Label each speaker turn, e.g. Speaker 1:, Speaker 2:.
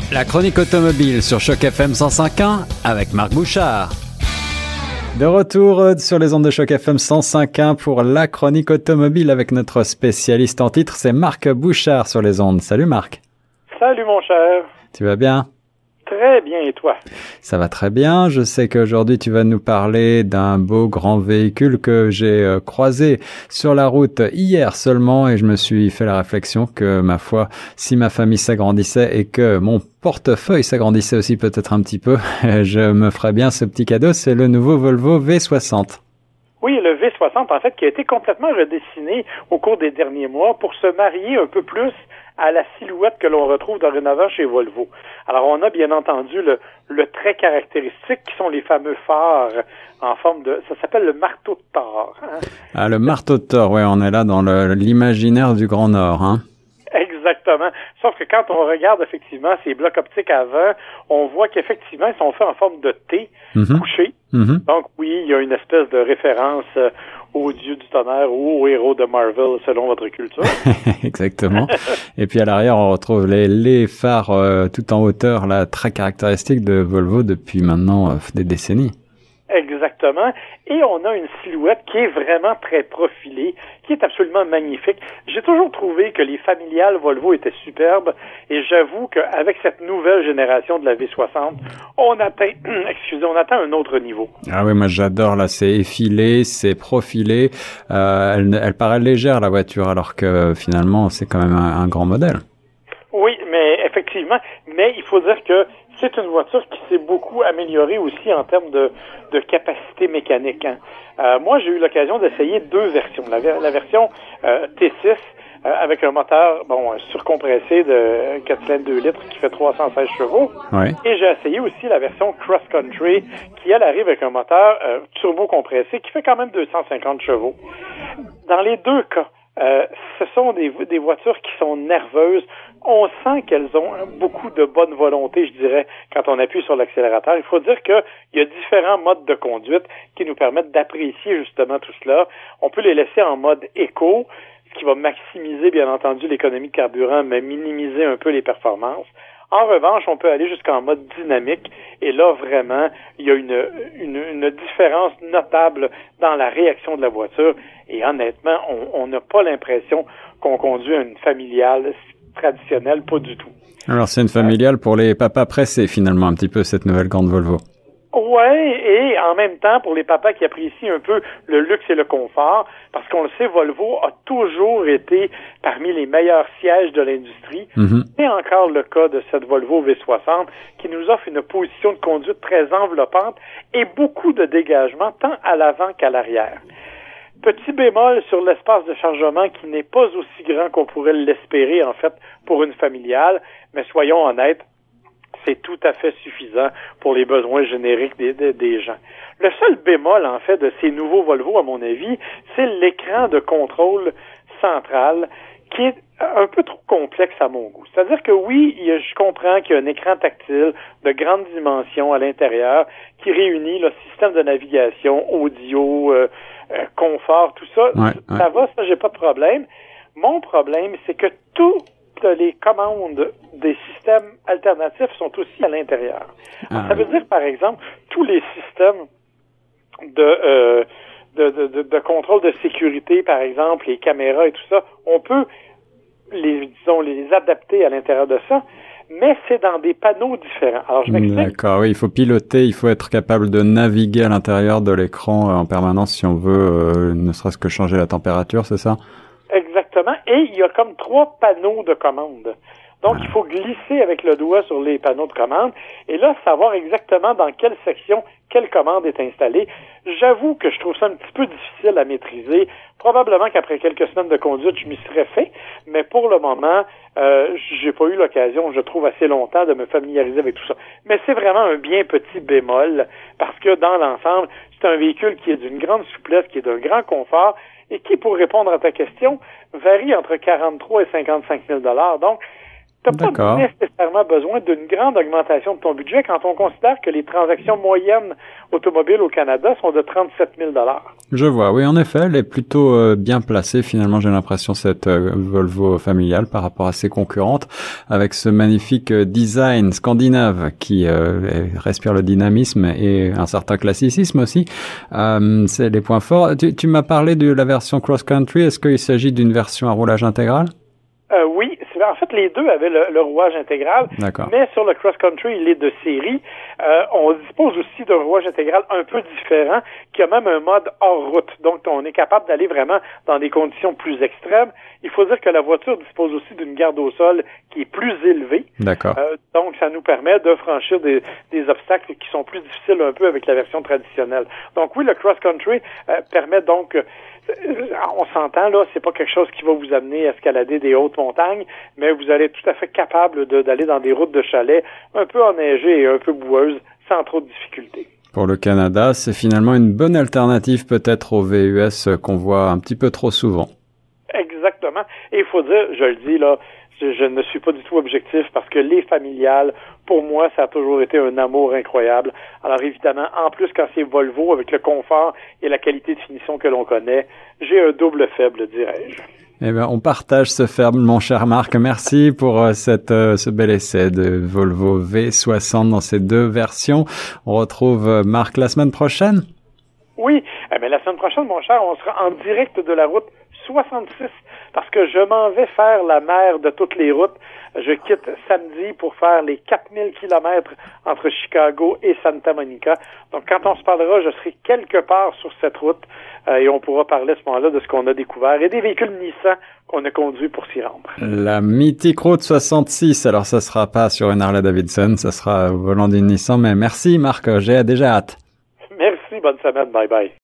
Speaker 1: La chronique automobile sur Choc FM 105.1 avec Marc Bouchard. De retour sur les ondes de Choc FM 105.1 pour la chronique automobile avec notre spécialiste en titre, c'est Marc Bouchard sur les ondes. Salut Marc.
Speaker 2: Salut mon cher.
Speaker 1: Tu vas bien?
Speaker 2: Très bien, et toi?
Speaker 1: Ça va très bien. Je sais qu'aujourd'hui tu vas nous parler d'un beau grand véhicule que j'ai croisé sur la route hier seulement et je me suis fait la réflexion que, ma foi, si ma famille s'agrandissait et que mon portefeuille s'agrandissait aussi peut-être un petit peu, je me ferais bien ce petit cadeau. C'est le nouveau Volvo V60.
Speaker 2: Oui, le V60, en fait, qui a été complètement redessiné au cours des derniers mois pour se marier un peu plus à la silhouette que l'on retrouve dorénavant chez Volvo. Alors, on a bien entendu le trait caractéristique qui sont les fameux phares en forme de... Ça s'appelle le marteau de Thor. Hein?
Speaker 1: Ah, le marteau de Thor, oui, on est là dans l'imaginaire du Grand Nord, hein?
Speaker 2: Exactement. Sauf que quand on regarde effectivement ces blocs optiques avant, on voit qu'effectivement, ils sont faits en forme de T couché. Donc oui, il y a une espèce de référence au dieu du tonnerre ou au héros de Marvel selon votre culture.
Speaker 1: Exactement. Et puis à l'arrière, on retrouve les phares tout en hauteur, là, très caractéristiques de Volvo depuis maintenant des décennies.
Speaker 2: Exactement. Et on a une silhouette qui est vraiment très profilée, qui est absolument magnifique. J'ai toujours trouvé que les familiales Volvo étaient superbes et j'avoue qu'avec cette nouvelle génération de la V60, on atteint un autre niveau.
Speaker 1: Ah oui, moi j'adore, là, c'est effilé, c'est profilé. Elle paraît légère, la voiture, alors que finalement, c'est quand même un grand modèle.
Speaker 2: Oui, mais effectivement, mais il faut dire que c'est une voiture qui s'est beaucoup améliorée aussi en termes de capacité mécanique. Hein. Moi, j'ai eu l'occasion d'essayer deux versions. La version T6 avec un moteur surcompressé de 4 cylindres 2 litres qui fait 316 chevaux.
Speaker 1: Ouais.
Speaker 2: Et j'ai essayé aussi la version Cross Country qui, elle, arrive avec un moteur turbo-compressé qui fait quand même 250 chevaux. Dans les deux cas, ce sont des voitures qui sont nerveuses. On sent qu'elles ont beaucoup de bonne volonté, je dirais, quand on appuie sur l'accélérateur. Il faut dire qu'il y a différents modes de conduite qui nous permettent d'apprécier justement tout cela. On peut les laisser en mode éco, ce qui va maximiser, bien entendu, l'économie de carburant, mais minimiser un peu les performances. En revanche, on peut aller jusqu'en mode dynamique et là, vraiment, il y a une différence notable dans la réaction de la voiture et honnêtement, on n'a pas l'impression qu'on conduit une familiale traditionnelle, pas du tout.
Speaker 1: Alors, c'est une familiale pour les papas pressés, finalement, un petit peu, cette nouvelle grande Volvo.
Speaker 2: Ouais, et en même temps, pour les papas qui apprécient un peu le luxe et le confort, parce qu'on le sait, Volvo a toujours été parmi les meilleurs sièges de l'industrie. C'est encore le cas de cette Volvo V60 qui nous offre une position de conduite très enveloppante et beaucoup de dégagement tant à l'avant qu'à l'arrière. Petit bémol sur l'espace de chargement qui n'est pas aussi grand qu'on pourrait l'espérer, en fait, pour une familiale, mais soyons honnêtes, c'est tout à fait suffisant pour les besoins génériques des gens. Le seul bémol, en fait, de ces nouveaux Volvo, à mon avis, c'est l'écran de contrôle central qui est un peu trop complexe à mon goût. C'est-à-dire que oui, je comprends qu'il y a un écran tactile de grande dimension à l'intérieur qui réunit le système de navigation, audio, confort, tout ça. Ça va, ça, j'ai pas de problème. Mon problème, c'est que toutes les commandes des systèmes alternatifs sont aussi à l'intérieur. Ça veut dire, par exemple, tous les systèmes de contrôle de sécurité, par exemple, les caméras et tout ça, on peut les adapter à l'intérieur de ça, mais c'est dans des panneaux différents. Alors, je m'explique.
Speaker 1: D'accord, oui, il faut piloter, il faut être capable de naviguer à l'intérieur de l'écran en permanence si on veut ne serait-ce que changer la température, c'est ça?
Speaker 2: Exactement. Et il y a comme 3 panneaux de commande. Donc, il faut glisser avec le doigt sur les panneaux de commande et là, savoir exactement dans quelle section, quelle commande est installée. J'avoue que je trouve ça un petit peu difficile à maîtriser. Probablement qu'après quelques semaines de conduite, je m'y serais fait, mais pour le moment, j'ai pas eu l'occasion, je trouve, assez longtemps de me familiariser avec tout ça. Mais c'est vraiment un bien petit bémol parce que dans l'ensemble, c'est un véhicule qui est d'une grande souplesse, qui est d'un grand confort et qui, pour répondre à ta question, varie entre 43 et 55 000 $. Donc, Tu n'as pas nécessairement besoin d'une grande augmentation de ton budget quand on considère que les transactions moyennes automobiles au Canada sont de 37 000 $.
Speaker 1: Je vois, oui, en effet, elle est plutôt bien placée. Finalement, j'ai l'impression, cette Volvo familiale par rapport à ses concurrentes, avec ce magnifique design scandinave qui respire le dynamisme et un certain classicisme aussi. C'est les points forts. Tu m'as parlé de la version cross-country. Est-ce qu'il s'agit d'une version à roulage intégral?
Speaker 2: Oui, en fait, les deux avaient le rouage intégral, mais sur le cross-country, il est de série. On dispose aussi d'un rouage intégral un peu différent, qui a même un mode hors route. Donc, on est capable d'aller vraiment dans des conditions plus extrêmes. Il faut dire que la voiture dispose aussi d'une garde au sol qui est plus élevée.
Speaker 1: D'accord.
Speaker 2: Donc, ça nous permet de franchir des obstacles qui sont plus difficiles un peu avec la version traditionnelle. Donc, oui, le cross-country permet donc... on s'entend, là, c'est pas quelque chose qui va vous amener à escalader des hautes montagnes, mais vous allez être tout à fait capable d'aller dans des routes de chalet un peu enneigées et un peu boueuses, sans trop de difficultés.
Speaker 1: Pour le Canada, c'est finalement une bonne alternative peut-être au VUS qu'on voit un petit peu trop souvent.
Speaker 2: Exactement. Et il faut dire, je le dis là, je ne suis pas du tout objectif parce que les familiales, pour moi, ça a toujours été un amour incroyable. Alors évidemment, en plus quand c'est Volvo, avec le confort et la qualité de finition que l'on connaît, j'ai un double faible, dirais-je.
Speaker 1: Eh bien, on partage ce faible, mon cher Marc. Merci pour ce bel essai de Volvo V60 dans ces deux versions. On retrouve Marc la semaine prochaine?
Speaker 2: Oui, la semaine prochaine, mon cher, on sera en direct de la route 66 parce que je m'en vais faire la mère de toutes les routes. Je quitte samedi pour faire les 4000 kilomètres entre Chicago et Santa Monica. Donc, quand on se parlera, je serai quelque part sur cette route et on pourra parler à ce moment-là de ce qu'on a découvert et des véhicules Nissan qu'on a conduits pour s'y rendre.
Speaker 1: La mythique route 66. Alors, ça sera pas sur une Harley Davidson, ça sera au volant d'une Nissan, mais merci Marc, j'ai déjà hâte.
Speaker 2: Merci, bonne semaine, bye bye.